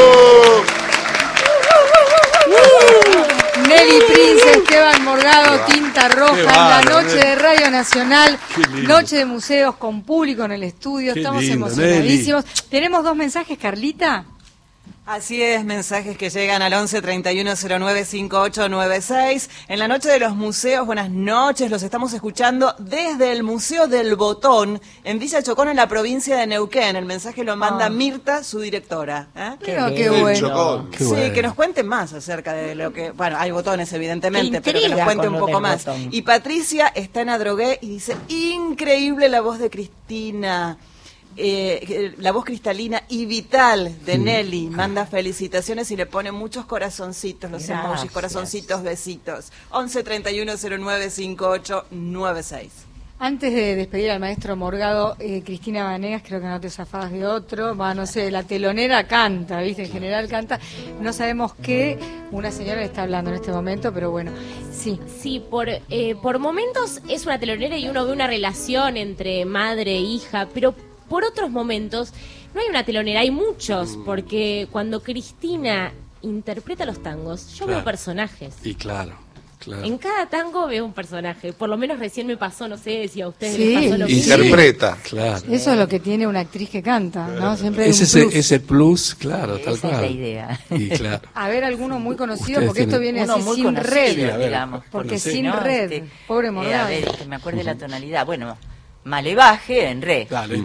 Nelly Prince, Esteban Morgado, Tinta Roja, en la bárbaro, noche de Radio Nacional, Qué lindo. noche de museos con público en el estudio, Qué estamos lindo, emocionadísimos. ¿Tenemos dos mensajes, Carlita? Así es, mensajes que llegan al once treinta y uno cero nueve cincuenta y ocho noventa y seis. En la noche de los museos, buenas noches, los estamos escuchando desde el Museo del Botón, en Villa Chocón, en la provincia de Neuquén. El mensaje lo manda Ah. Mirta, su directora. ¿eh? Pero qué El bueno. Chocón. Qué Sí, bueno. que nos cuente más acerca de lo que... Bueno, hay botones, evidentemente, Qué pero que nos intriga cuente con un lo poco del más. botón. Y Patricia está en Adrogué y dice, increíble la voz de Cristina. Eh, la voz cristalina y vital de Nelly, manda felicitaciones y le pone muchos corazoncitos, los Gracias. emojis, corazoncitos, besitos. once treinta y uno cero nueve cincuenta y ocho noventa y seis. Antes de despedir al maestro Morgado, eh, Cristina Vanegas, creo que no te zafabas de otro, va, no sé, la telonera canta, ¿viste? En general canta, no sabemos qué, una señora le está hablando en este momento, pero bueno, sí. Sí, por, eh, por momentos es una telonera y uno ve una relación entre madre e hija, pero por otros momentos no hay una telonera, hay muchos, porque cuando Cristina interpreta los tangos, yo Claro. veo personajes. Y claro, claro. En cada tango veo un personaje, por lo menos recién me pasó, no sé si a ustedes Sí. les pasó lo mismo. Interpreta. Claro. Eso es lo que tiene una actriz que canta, ¿no? Siempre hay un Ese es el, plus. ese plus, claro, tal Esa es cual. la idea. Y claro. A ver, alguno muy conocido, Ustedes porque esto tienen- viene Uno así muy sin conocido, red. Sí, a ver, digamos. porque sí. sin ¿no? red, Este, pobre eh, a Morgado. ver, que me acuerde la tonalidad. Bueno, malevaje en re. Dale.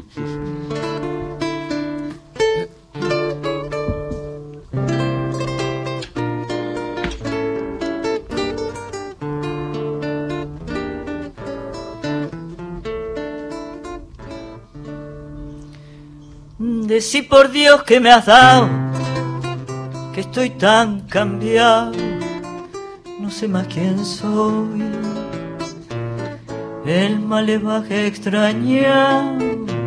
Decí por Dios que me has dado, que estoy tan cambiado, no sé más quién soy. El malevaje extrañado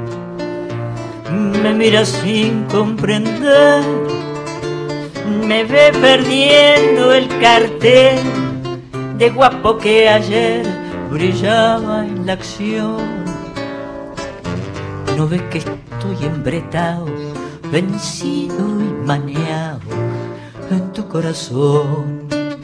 me mira sin comprender, me ve perdiendo el cartel de guapo que ayer brillaba en la acción. No ves que estoy embretado, vencido y maneado en tu corazón.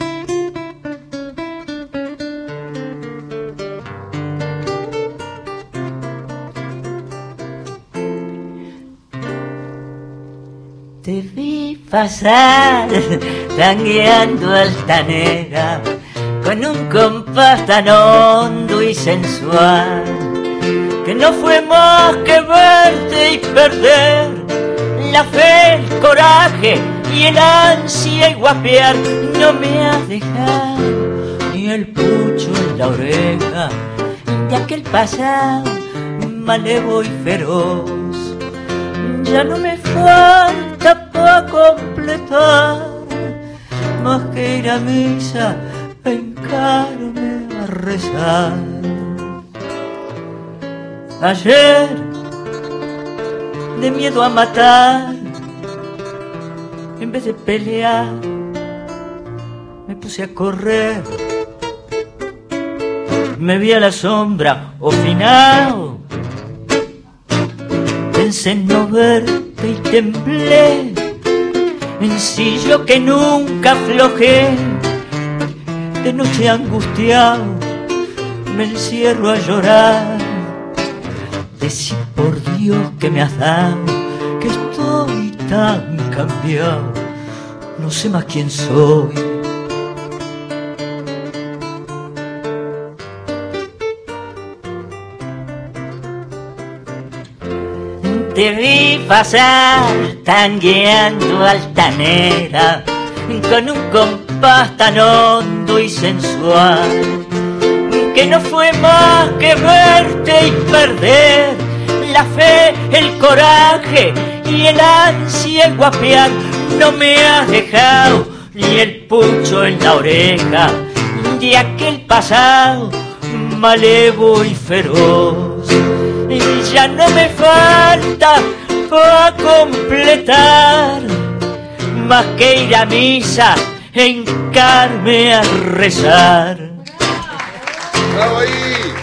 Te vi pasar tangueando altanera con un compás tan hondo y sensual, que no fue más que verte y perder la fe, el coraje y el ansia y guapear. No me has dejado ni el pucho en la oreja de aquel pasado malevo y feroz. Ya no me falta para completar más que ir a misa e hincarme a rezar. Ayer, de miedo a matar, en vez de pelear, me puse a correr. Me vi a la sombra obstinado, pensé en no verte y temblé. En sí yo que nunca aflojé, de noche angustiado me encierro a llorar. Decí por Dios que me has dado, que estoy tan cambiado, no sé más quién soy. Te vi pasar tangueando altanera, con un compás tan hondo y sensual, que no fue más que verte y perder la fe, el coraje y el ansia, el guapear. No me has dejado ni el pucho en la oreja de aquel pasado malevo y feroz. Y ya no me falta para completar más que ir a misa e hincarme a rezar. ¡Bravo ahí!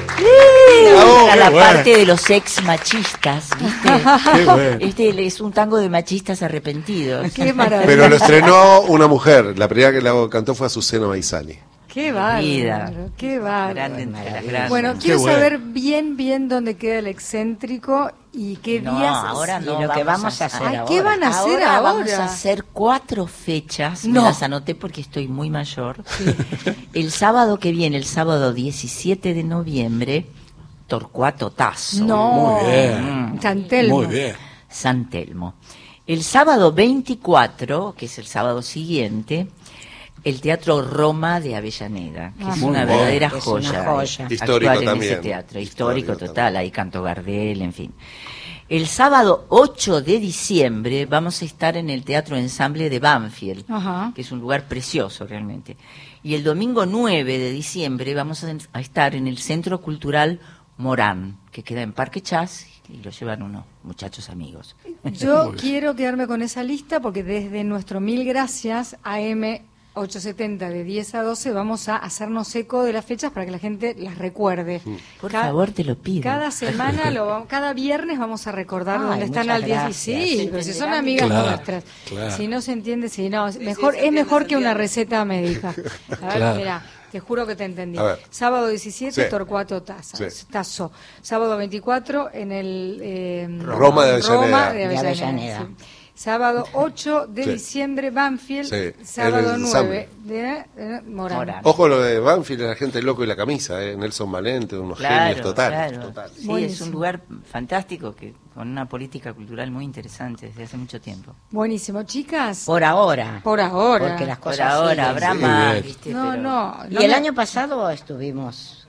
Bravo, a la bueno. parte de los ex machistas, ¿viste? Qué bueno. Este es un tango de machistas arrepentidos. Qué maravilla. Pero lo estrenó una mujer. La primera que la cantó fue Azucena Maizani. Qué Vida. bárbaro, qué bárbaro. Grande entre las grandes. Bueno, quiero bueno. saber bien, bien dónde queda el excéntrico y qué No, días. ahora no. Y lo que vamos a hacer Ay, ahora. ¿qué van a hacer Ahora ahora? vamos a hacer cuatro fechas, No. me las anoté porque estoy muy mayor. El sábado que viene, el sábado diecisiete de noviembre, Torcuato Tazo. No, Muy bien. San Telmo. Muy bien. San Telmo. El sábado veinticuatro, que es el sábado siguiente, el Teatro Roma de Avellaneda, que es Muy una bien. verdadera Es joya. una joya. eh, Histórico actuar en también. ese teatro, histórico, Histórico total, ahí canto Gardel, en fin. El sábado ocho de diciembre vamos a estar en el Teatro Ensamble de Banfield, Ajá. que es un lugar precioso realmente. Y el domingo nueve de diciembre vamos a a estar en el Centro Cultural Morán, que queda en Parque Chas, y lo llevan unos muchachos amigos. Yo quiero quedarme con esa lista porque desde nuestro Mil Gracias A M ochocientos setenta de diez a doce vamos a hacernos eco de las fechas para que la gente las recuerde. Por Ca- favor, te lo pido. Cada semana, lo, vamos- cada viernes vamos a recordar Ay, dónde están muchas al día. Y gracias. sí, ¿Se pero si son entenderán? amigas Claro, nuestras. claro. Si no se entiende, si no, mejor, es mejor que una receta médica. A ver, Claro. mira, te juro que te entendí. A ver. Sábado diecisiete, Sí. Torcuato Taza, Sí. Tazo. Sábado veinticuatro en el eh, Roma de Avellaneda. Roma de De Avellaneda, Avellaneda. sí. Sábado ocho de Sí. diciembre, Banfield. Sí, Sábado en el nueve de eh, Morán. Morán. Ojo lo de Banfield, la gente loco y la camisa, ¿eh? Nelson Valente, unos Claro, genios total. claro. total. Sí, es Buenísimo. un lugar fantástico que con una política cultural muy interesante desde hace mucho tiempo. Buenísimo, chicas. Por ahora. Por ahora. Porque las Por cosas ahora siguen. habrá Sí. más, Bien. ¿viste? No, Pero- no. Y no el me- año pasado estuvimos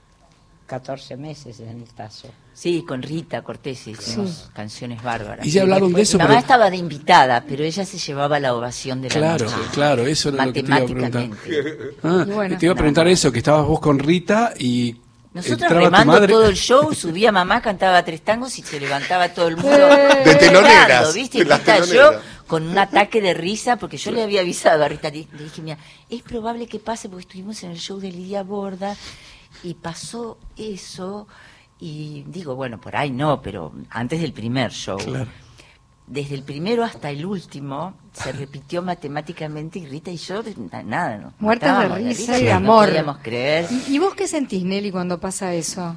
catorce meses en el Tazo. Sí, con Rita Cortés hicimos canciones bárbaras. Y ya hablaron de eso, Mi mamá pero- estaba de invitada, pero ella se llevaba la ovación de la Claro, noche. claro, eso era lo que te iba a preguntar. Matemáticamente. Ah, Y bueno, te iba a preguntar eso, que estabas vos con Rita y Nosotros entraba tu remando madre. todo el show, subía mamá, cantaba tres tangos y se levantaba todo el mundo. De teloneras, gritando, ¿viste? de las Rita, yo teloneras. con un ataque de risa, porque yo le había avisado a Rita, le le dije, mira, es probable que pase, porque estuvimos en el show de Lidia Borda y pasó eso, y digo, bueno, por ahí no, pero antes del primer show. Claro. Desde el primero hasta el último se repitió matemáticamente y Rita y yo, na- nada, nos Muertas de matábamos risa y no de amor. podíamos creer. ¿Y, y vos qué sentís, Nelly, cuando pasa eso?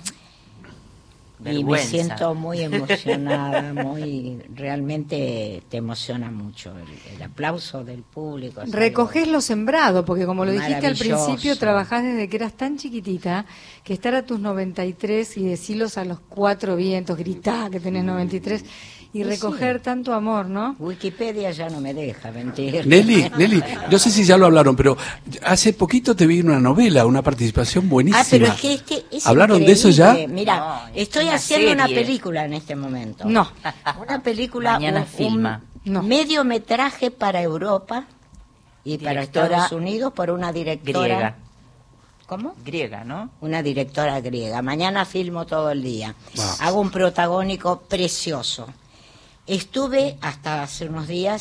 Y me Vergüenza. siento muy emocionada, muy realmente te emociona mucho el, el aplauso del público. es Recogés algo- lo sembrado, porque como lo dijiste al Maravilloso. principio, trabajás desde que eras tan chiquitita, que estar a tus noventa y tres y decirlos a los cuatro vientos, gritá que tenés noventa y tres, y recoger tanto amor, ¿no? Wikipedia ya no me deja mentir. Nelly, Nelly, no sé si ya lo hablaron, pero hace poquito te vi en una novela, una participación buenísima. Ah, pero es que este es ¿Hablaron de eso ya? increíble. Mira, No, estoy una haciendo una serie. película en este momento. No. Una película, Mañana un, filma. un No. mediometraje para Europa y para Directora Estados Unidos por una directora Griega. ¿Cómo? Griega, ¿no? Una directora griega. Mañana filmo todo el día. Wow. Hago un protagónico precioso. Estuve hasta hace unos días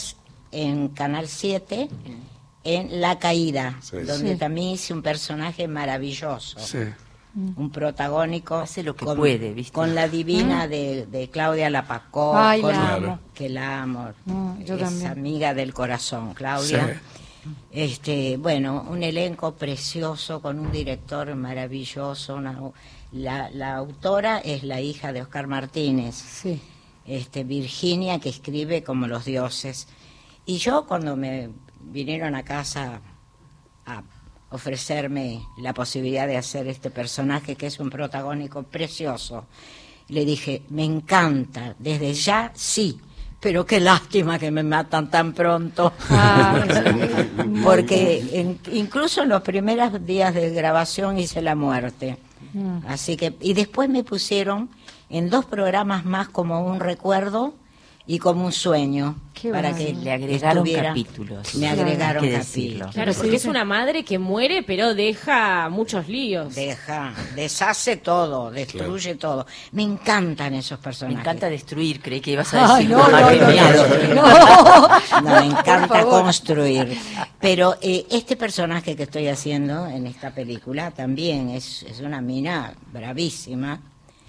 en Canal siete, en La Caída, Sí. donde Sí. también hice un personaje maravilloso. Sí. Un protagónico Hace lo que con, puede, ¿viste? con la divina de, de Claudia Lapacó, Ay, con- la amo. que la amo, No, yo es también. amiga del corazón, Claudia. Este, bueno, un elenco precioso con un director maravilloso. Una, la, la autora es la hija de Oscar Martínez, Sí. este, Virginia, que escribe como los dioses. Y yo cuando me vinieron a casa a ofrecerme la posibilidad de hacer este personaje, que es un protagónico precioso, le dije, me encanta, desde ya sí, pero qué lástima que me matan tan pronto. Ah, Porque en- incluso en los primeros días de grabación hice la muerte. Mm. Así que, y después me pusieron en dos programas más como un recuerdo y como un sueño. Qué para bárbaro. que Le agregaron estuviera- capítulos. Me Claro. agregaron Hay que capítulos. decirlo. Claro, Sí, porque sí. es una madre que muere, pero deja muchos líos. Deja, deshace todo, destruye todo. Me encantan esos Me personajes. encanta destruir, creí que ibas a Ay, decir. no, mamá, no, qué no, miedo. no. No, me encanta Por favor. construir. Pero eh, este personaje que estoy haciendo en esta película también es, es una mina bravísima.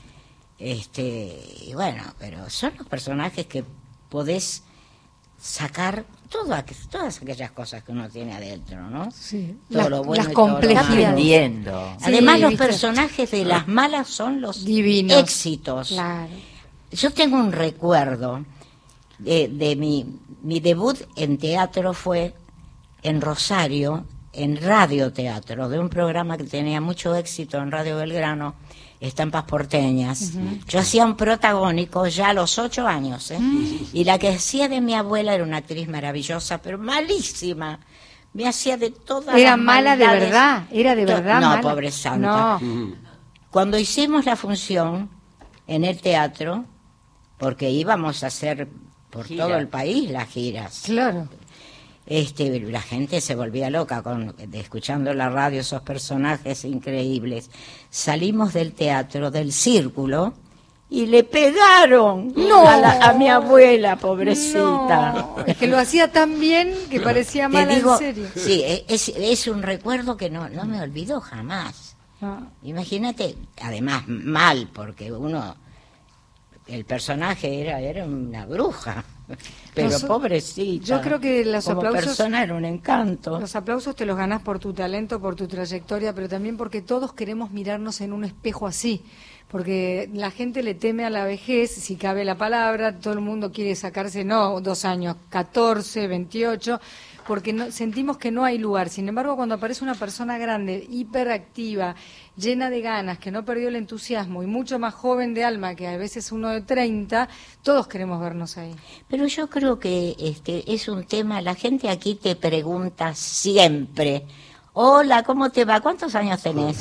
Este, y bueno, pero son los personajes que podés sacar todo aqu- todas aquellas cosas que uno tiene adentro, ¿no? Sí. Todo Las- lo bueno las y todo lo Está complejidades. malo. aprendiendo. Sí, Además, los ¿viste? personajes de las malas son los Divinos. éxitos. Claro. Yo tengo un recuerdo de, de mi, mi debut en teatro fue en Rosario, en radioteatro, de un programa que tenía mucho éxito en Radio Belgrano, Estampas Porteñas. Yo hacía un protagónico ya a los ocho años, ¿eh? Y la que hacía de mi abuela era una actriz maravillosa, pero malísima. Me hacía de todas Era las mala de maldades. verdad, era de To- verdad No, mala. pobre santa. No. Cuando hicimos la función en el teatro, porque íbamos a hacer por Gira. todo el país las giras, Claro. este, la gente se volvía loca con, de, escuchando la radio esos personajes increíbles. Salimos del teatro, del círculo, y le pegaron No. a, la- a mi abuela, pobrecita. No, es que lo hacía tan bien que parecía Te mala digo, en serio. sí, es, es un recuerdo que no, no me olvido jamás. No. Imagínate, además mal, porque uno, el personaje era, era una bruja, pero Noso- pobrecita. yo creo que los como aplausos- persona era un encanto. Los aplausos te los ganás por tu talento, por tu trayectoria, pero también porque todos queremos mirarnos en un espejo así. Porque la gente le teme a la vejez, si cabe la palabra, todo el mundo quiere sacarse, no, dos años, catorce, veintiocho, porque no, sentimos que no hay lugar. Sin embargo, cuando aparece una persona grande, hiperactiva, llena de ganas, que no perdió el entusiasmo y mucho más joven de alma que a veces uno de treinta, todos queremos vernos ahí. Pero yo creo que este es un tema, la gente aquí te pregunta siempre, hola, ¿cómo te va? ¿Cuántos años tenés?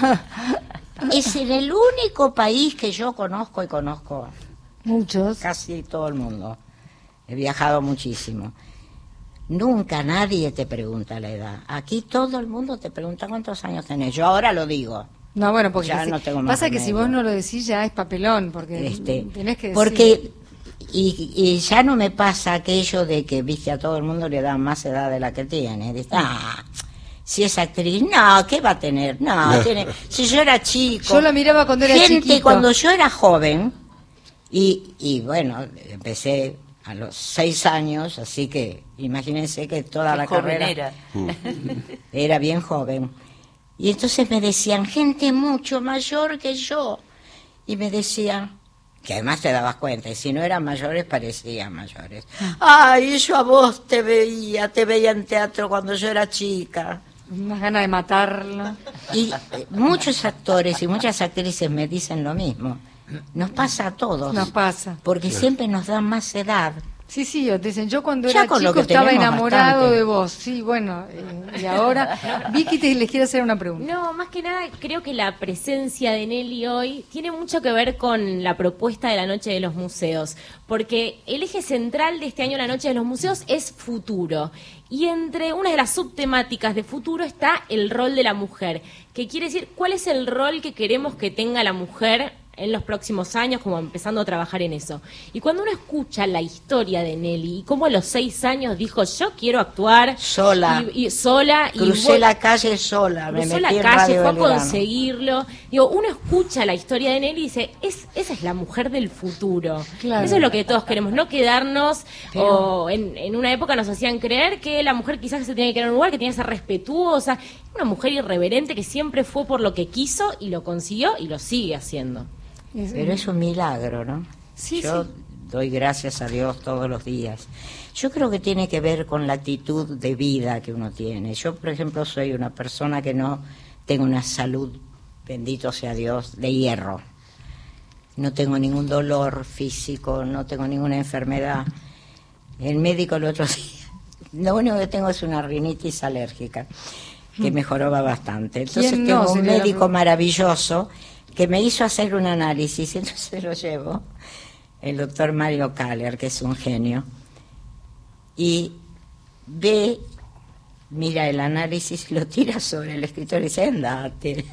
Es en el único país que yo conozco y conozco Muchos. casi todo el mundo. He viajado muchísimo. Nunca nadie te pregunta la edad. Aquí todo el mundo te pregunta cuántos años tenés. Yo ahora lo digo. No, bueno, porque Ya si- no tengo más pasa que si remedio. vos no lo decís ya es papelón, porque Este, tenés que decir. porque y, y ya no me pasa aquello de que, viste, a todo el mundo le dan más edad de la que tiene. Dice, ah, si es actriz, no, ¿qué va a tener? No, tiene, si yo era chico. Yo la miraba cuando era Gente, chiquito. cuando yo era joven, y, y bueno, empecé a los seis años, así que imagínense que toda Qué la joven carrera era. era bien joven. Y entonces me decían, gente mucho mayor que yo. Y me decían, que además te dabas cuenta, y si no eran mayores, parecían mayores. Ay, yo a vos te veía, te veía en teatro cuando yo era chica. Unas ganas de matarla. Y eh, muchos actores y muchas actrices me dicen lo mismo. Nos pasa a todos. Nos pasa. Porque siempre nos dan más edad. Sí, sí, te dicen, yo cuando Ya era con lo chico que estaba tenemos enamorado bastante. de vos. Sí, bueno, eh, y ahora Vicky te les quiere hacer una pregunta. No, más que nada creo que la presencia de Nelly hoy tiene mucho que ver con la propuesta de la Noche de los Museos, porque el eje central de este año la Noche de los Museos es futuro, y entre una de las subtemáticas de futuro está el rol de la mujer, que quiere decir cuál es el rol que queremos que tenga la mujer en los próximos años, como empezando a trabajar en eso. Y cuando uno escucha la historia de Nelly y cómo a los seis años dijo, yo quiero actuar sola, y, y sola, crucé y voy, la calle sola, me cruzó metí la en calle, Radio fue a Belgrano. conseguirlo. Digo, uno escucha la historia de Nelly y dice, es, esa es la mujer del futuro. Claro. Eso es lo que todos queremos, no quedarnos, Pero- o en, en una época nos hacían creer que la mujer quizás se tenía que quedar en un lugar, que tenía que ser respetuosa, una mujer irreverente que siempre fue por lo que quiso y lo consiguió y lo sigue haciendo. Es- Pero es un milagro, ¿no? Sí, Yo sí. doy gracias a Dios todos los días. Yo creo que tiene que ver con la actitud de vida que uno tiene. Yo, por ejemplo, soy una persona que no tengo una salud, bendito sea Dios, de hierro. No tengo ningún dolor físico, no tengo ninguna enfermedad. El médico el otro día, lo único que tengo es una rinitis alérgica, que mejoraba bastante. Entonces ¿Quién no tengo un sería la médico pregunta? maravilloso que me hizo hacer un análisis, entonces lo llevo, el doctor Mario Kaller, que es un genio, y ve, mira el análisis, lo tira sobre el escritorio y dice, andate.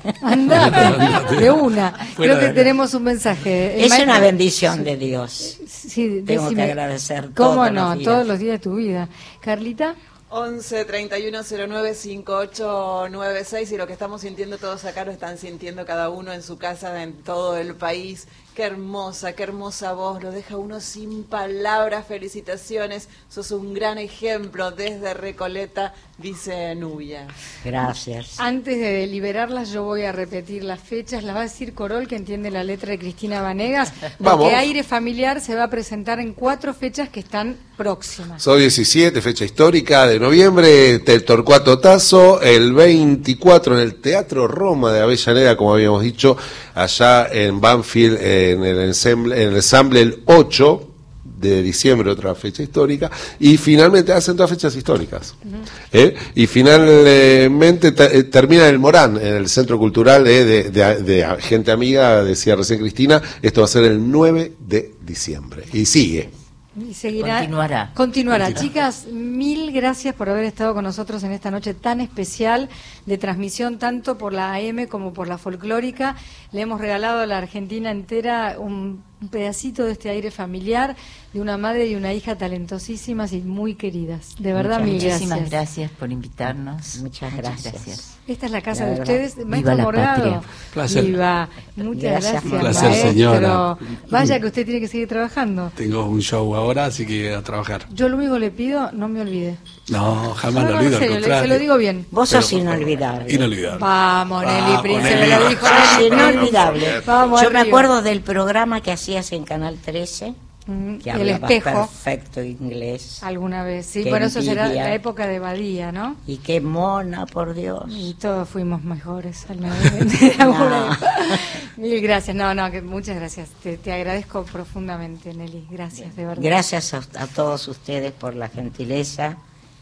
Andate, de una. Fuera Creo de que acá. tenemos un mensaje. El Es maestro- una bendición de Dios. Sí, Tengo decime, que agradecer ¿cómo todos no? los días. Todos los días de tu vida. Carlita. once treinta y uno cero nueve cincuenta y ocho noventa y seis y lo que estamos sintiendo todos acá lo están sintiendo cada uno en su casa, en todo el país. Qué hermosa, qué hermosa voz, lo deja uno sin palabras. Felicitaciones, sos un gran ejemplo desde Recoleta, dice Nubia. Gracias. Antes de liberarlas, yo voy a repetir las fechas. Las va a decir Corol, que entiende la letra de Cristina Vanegas. Porque Vamos. Aire Familiar se va a presentar en cuatro fechas que están próximas. Soy diecisiete, fecha histórica de noviembre, Tel Torcuato Tazo, el veinticuatro en el Teatro Roma de Avellaneda, como habíamos dicho, allá en Banfield, en el ensemble, en el ensamble el ocho de diciembre, otra fecha histórica, y finalmente hacen todas fechas históricas. ¿Eh? Y finalmente te- eh, termina el Morán, en el Centro Cultural de, de- de- de Gente Amiga, decía recién Cristina, esto va a ser el nueve de diciembre, y sigue. Y seguirá. Continuará. Continuará. Chicas, mil gracias por haber estado con nosotros en esta noche tan especial de transmisión, tanto por la A M como por la folclórica. Le hemos regalado a la Argentina entera un, un pedacito de este aire familiar de una madre y una hija talentosísimas y muy queridas. De verdad, Muchas- mil Muchísimas gracias. gracias por invitarnos. Muchas gracias. Esta es la casa La de verdad. ustedes. Viva Maestro la Morgado. patria. Placer. Viva. Muchas Gracias, gracias, Un placer, maestro. señora. Vaya que usted tiene que seguir trabajando. Tengo un show ahora, así que a trabajar. Yo lo único que le pido, no me olvide. No, jamás No, lo no, en olvido, al serio, le- contrario. se lo digo bien. Vos Pero, sos por favor, inolvidable. Inolvidable. Vamos, Nelly, Vamos, príncipe, Nelly. lo dijo Sos Nelly. inolvidable. Vamos Yo me arriba. acuerdo del programa que hacías en Canal trece, Mm, que El hablabas espejo, perfecto inglés. alguna vez. Sí, Qué bueno, eso será envidia. la época de Badía, ¿no? Y qué mona, por Dios. Y todos fuimos mejores. al menos de alguna No. época. Mil gracias. No, no, que muchas gracias. Te, te agradezco profundamente, Nelly. Gracias, de verdad. Gracias a, a todos ustedes por la gentileza,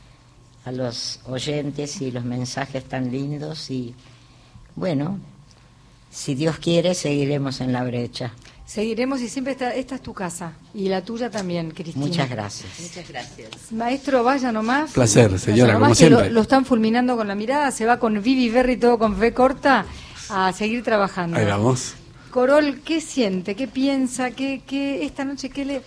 a los oyentes y los mensajes tan lindos. Y bueno, si Dios quiere, seguiremos en la brecha. Seguiremos y siempre está, esta es tu casa. Y la tuya también, Cristina. Muchas gracias. Muchas gracias. Maestro, vaya nomás. Placer, Vaya señora, nomás, como que siempre. Lo, lo están fulminando con la mirada. Se va con Vivi Berry, todo con fe corta, a seguir trabajando. Ahí vamos. Corol, ¿qué siente? ¿Qué piensa? ¿Qué, qué esta noche qué le...?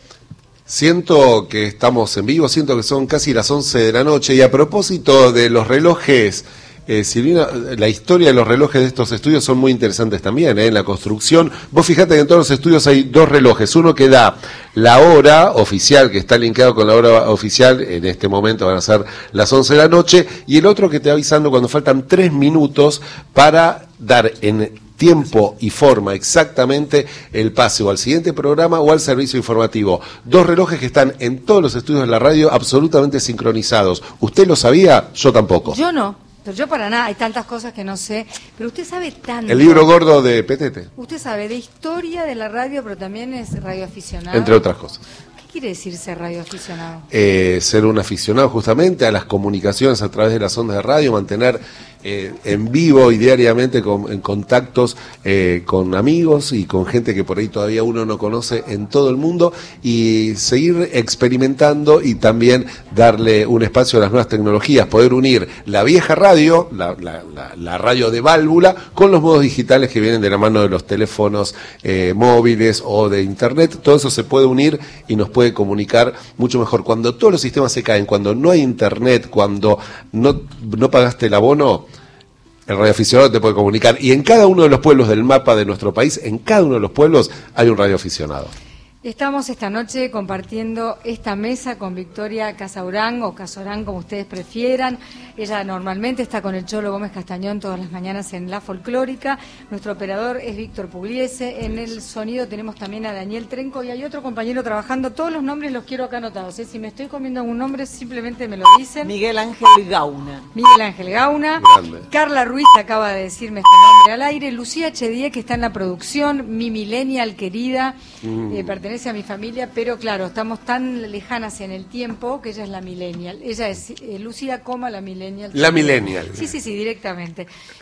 Siento que estamos en vivo, siento que son casi las once de la noche y a propósito de los relojes, eh, Silvina, la historia de los relojes de estos estudios son muy interesantes también, ¿eh? En la construcción. Vos fijate que en todos los estudios hay dos relojes, uno que da la hora oficial, que está linkeado con la hora oficial, en este momento van a ser las once de la noche, y el otro que te va avisando cuando faltan tres minutos para dar en tiempo y forma exactamente el pase o al siguiente programa o al servicio informativo. Dos relojes que están en todos los estudios de la radio absolutamente sincronizados. ¿Usted lo sabía? Yo tampoco. Yo no, pero yo para nada, hay tantas cosas que no sé, pero usted sabe tanto. El libro gordo de Petete, Usted sabe de historia de la radio, pero también es radioaficionado. entre otras cosas. ¿Qué quiere decir ser radioaficionado? Eh, ser un aficionado justamente a las comunicaciones a través de las ondas de radio, mantener eh, en vivo y diariamente con, en contactos eh, con amigos y con gente que por ahí todavía uno no conoce en todo el mundo, y seguir experimentando y también darle un espacio a las nuevas tecnologías, poder unir la vieja radio, la, la, la, la radio de válvula, con los modos digitales que vienen de la mano de los teléfonos eh, móviles o de internet. Todo eso se puede unir y nos puede comunicar mucho mejor. Cuando todos los sistemas se caen, cuando no hay internet, cuando no, no pagaste el abono, el radioaficionado te puede comunicar. Y en cada uno de los pueblos del mapa de nuestro país, en cada uno de los pueblos hay un radioaficionado. Estamos esta noche compartiendo esta mesa con Victoria Casaurán, o Casorán, como ustedes prefieran. Ella normalmente está con el Cholo Gómez Castañón todas las mañanas en La Folclórica. Nuestro operador es Víctor Pugliese. En el sonido tenemos también a Daniel Trenco y hay otro compañero trabajando. Todos los nombres los quiero acá anotados, ¿eh? Si me estoy comiendo algún nombre, simplemente me lo dicen. Miguel Ángel Gauna. Miguel Ángel Gauna. Grande. Carla Ruiz acaba de decirme este nombre al aire. Lucía Chedié, que está en la producción. Mi millennial querida, mm. eh, pertenece a mi familia, pero claro, estamos tan lejanas en el tiempo que ella es la millennial. Ella es eh, Lucía, coma la millennial. La millennial. Sí, sí, sí, directamente.